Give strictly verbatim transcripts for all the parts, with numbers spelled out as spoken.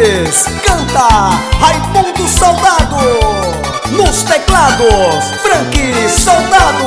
Franques, canta Raimundo Soldado. Nos teclados, Franques Soldado.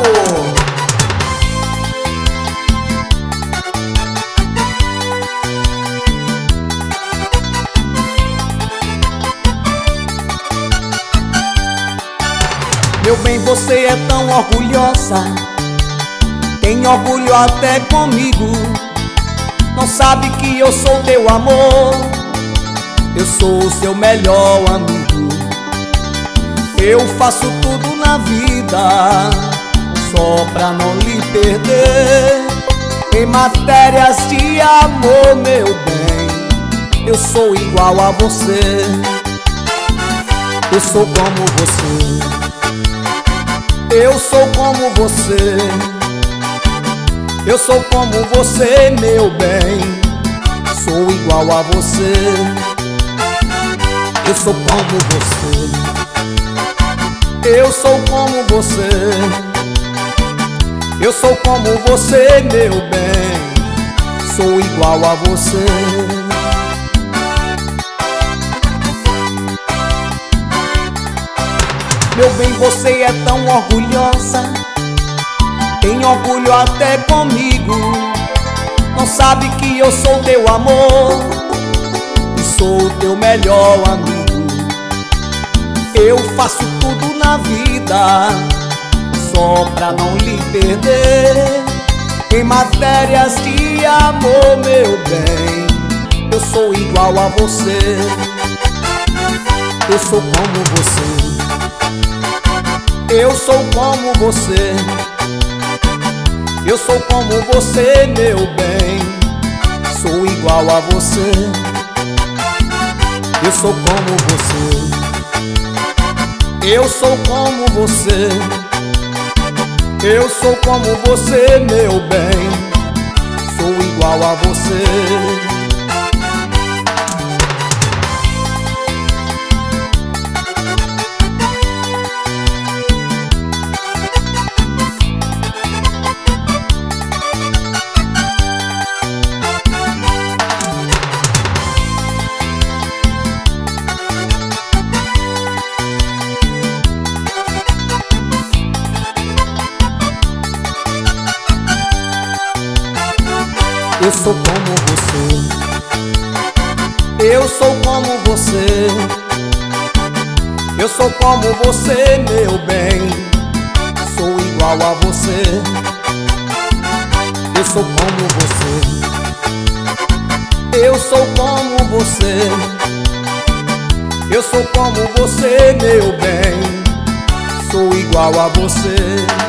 Meu bem, você é tão orgulhosa, tem orgulho até comigo. Não sabe que eu sou teu amor, eu sou o seu melhor amigo. Eu faço tudo na vida só pra não lhe perder. Em matérias de amor, meu bem, eu sou igual a você. Eu sou como você. Eu sou como você, eu sou como você, meu bem, sou igual a você. Eu sou como você, eu sou como você, eu sou como você, meu bem, sou igual a você. Meu bem, você é tão orgulhosa, tem orgulho até comigo. Não sabe que eu sou teu amor e sou o teu melhor amigo. Eu faço tudo na vida só pra não lhe perder. Em matérias de amor, meu bem, eu sou igual a você. Eu sou como você. Eu sou como você, eu sou como você, meu bem, sou igual a você. Eu sou como você, eu sou como você, eu sou como você, meu bem, sou igual a você. Eu sou como você, eu sou como você, eu sou como você, meu bem, sou igual a você. Eu sou como você, eu sou como você, eu sou como você, meu bem, sou igual a você.